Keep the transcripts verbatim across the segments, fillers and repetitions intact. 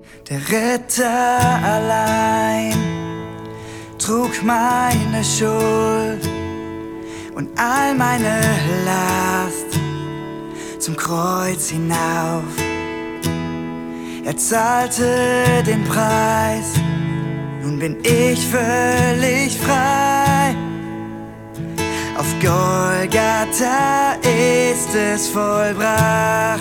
Der Ritter allein trug meine Schuld und all meine Last zum Kreuz hinauf. Er zahlte den Preis, nun bin ich völlig frei. Auf Golgatha ist es vollbracht.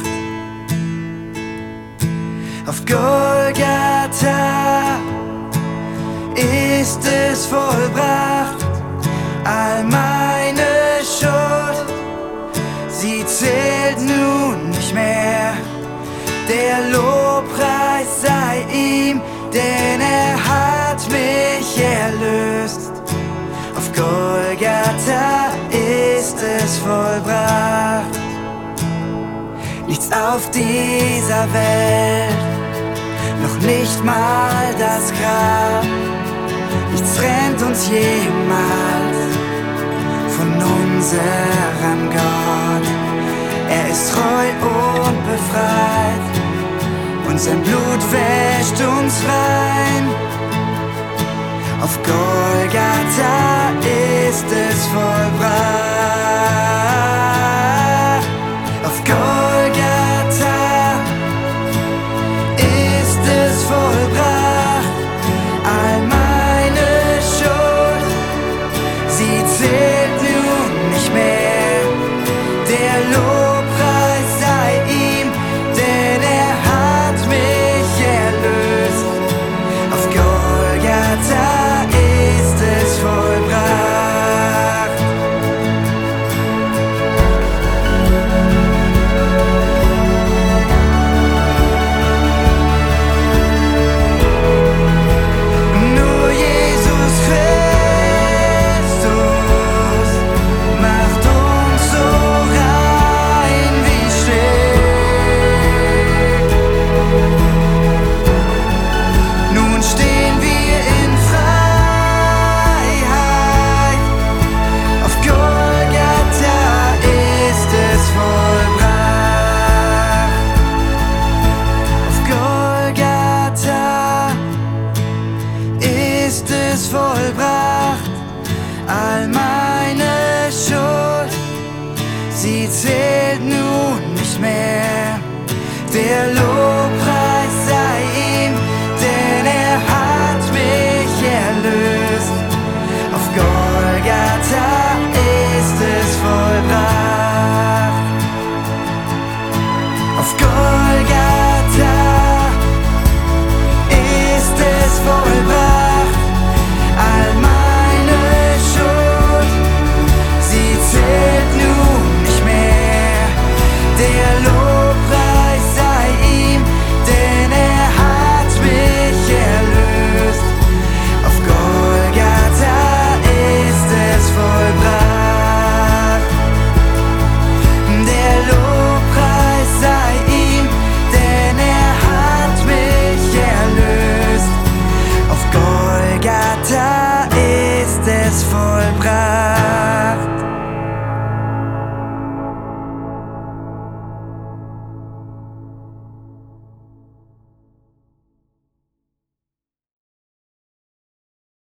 Auf Golgatha ist es vollbracht. All meine Schuld, sie zählt nun nicht mehr. Der Lobpreis sei ihm, denn er hat mich erlöst. Auf Golgatha ist es vollbracht. Nichts auf dieser Welt, noch nicht mal das Grab, nichts trennt uns jemals von unserem Gott. Er ist treu und befreit und sein Blut wäscht uns rein. Auf Golgatha ist es vollbracht. Auf Golgatha ist es vollbracht. All meine Schuld, sie zählt nun nicht mehr. Der Lobpreis sei ihm, denn er hat mich erlöst. Auf Golgatha ist es vollbracht. Nur Jesus Christus macht uns so rein wie Schnee. Nun stehen wir in Freiheit. Auf Golgatha ist es vollbracht. Auf Golgatha ist es vollbracht. All meine Schuld, sie zählt nun nicht mehr. Der Lobpreis sei ihm, denn er hat mich erlöst. Auf Golgatha ist es vollbracht. Auf Golgatha ist es vollbracht. All meine Schuld, sie zählt nun nicht mehr. Der Lobpreis sei ihm, denn er hat mich erlöst. Auf Golgatha ist es vollbracht. Der Lobpreis sei ihm, denn er hat mich erlöst. Auf Golgatha ist es vollbracht.